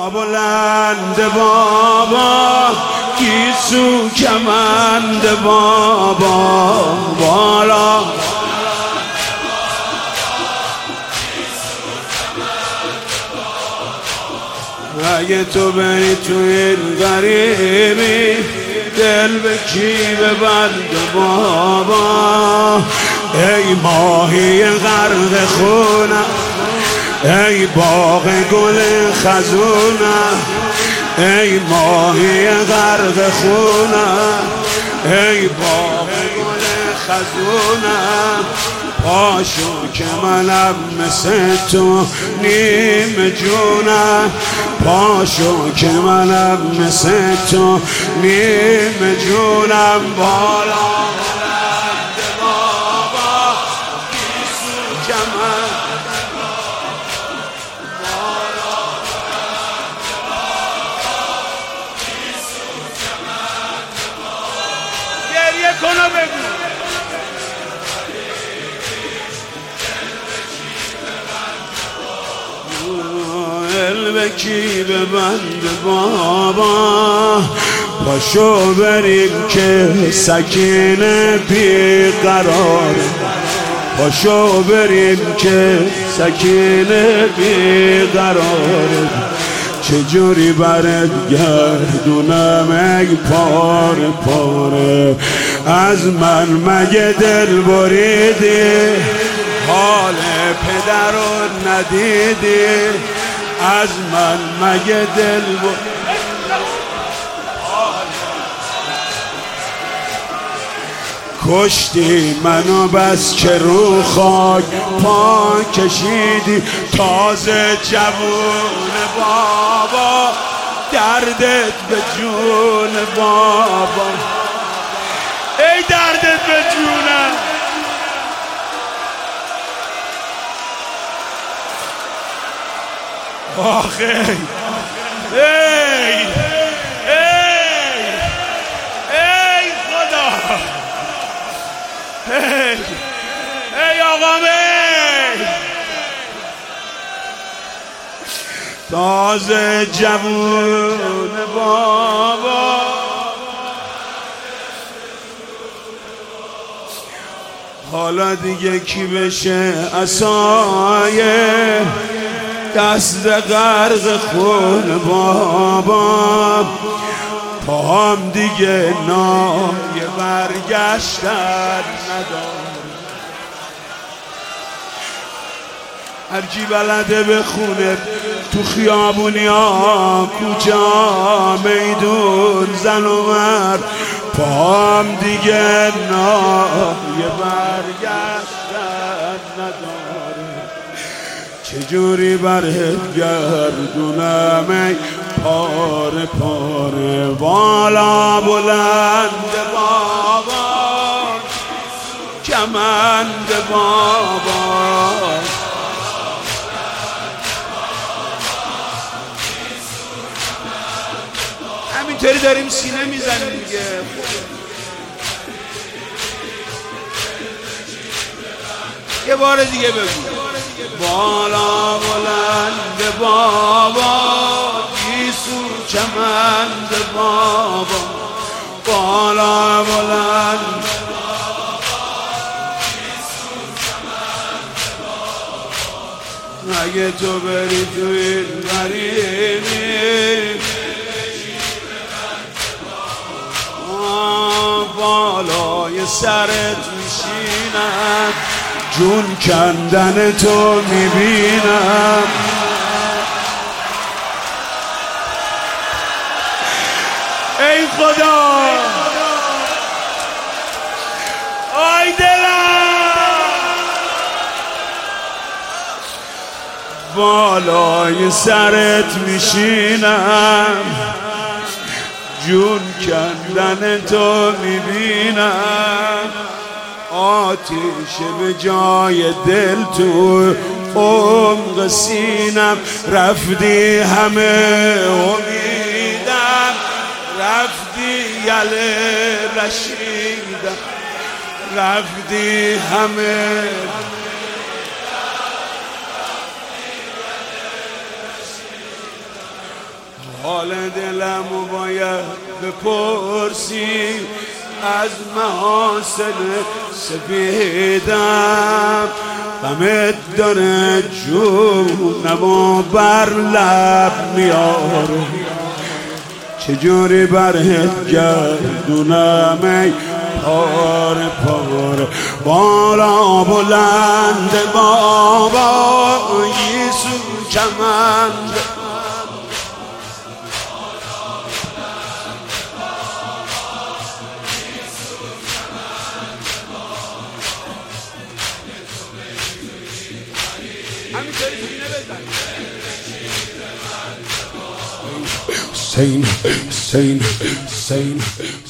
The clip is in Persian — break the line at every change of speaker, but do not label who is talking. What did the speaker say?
بلند بابا گیسو کمند بابا بالا اگه تو بری تو این غریبی دل به کی ببند بابا ای ماهی غرق خونم ای باغ گل خزونم ای ماهی غرق خونم ای باغ گل خزونم پاشو که منم مثل تو نیم جونم پاشو که منم مثل تو نیم جونم بالا بلند بابا گیسو کمند بالا بلند بابا گیسو کمند گریه کن و بگو به کی ببند بابا پاشو بریم که سکینه بیقرار پاشو بریم که سکینه بیقرار چجوری برد گردونم ای پاره پاره از من مگه دل بریدی حال پدر رو ندیدی از من مگه دل کشتی منو بس که رو خاک پا کشیدی تازه جوون بابا دردت به جون بابا ای دردت به جونم آخه ای خدا ای آقام تازه جوون بابا حالا دیگه کی بشه عصایه دست غرق خون بابا پاهم دیگه نای برگشتن نداره هرکی بلده بخونه تو خیابونیا کوچه میدون زن و مرد پاهم دیگه نای برگشتن نداره چجوری برات گردونم ای پاره پاره بالا بلند بابا کمند بابا همینطوری داریم سینه میزنیم دیگه یه بار دیگه بگو بالا بلند بابا گیسو کمند بابا بالا بلند بابا گیسو کمند بابا اگه تو بری تو این غریبی بالای سرت میشینم جون کندن تو میبینم ای خدا آی دلم بالای سرت میشینم جون کندن تو میبینم آتیش به جای دل تو عمق سینم رفتی همه امیدم رفتی یله رشیدم رفتی همه حال دلمو باید بپرسی از محاسن سفیدم، غمت داره جونمو بر لب میاره، چجوری برهت گردونم ای پاره پاره. بالا بلند بابا یسو کمند، Sane, sane, sane,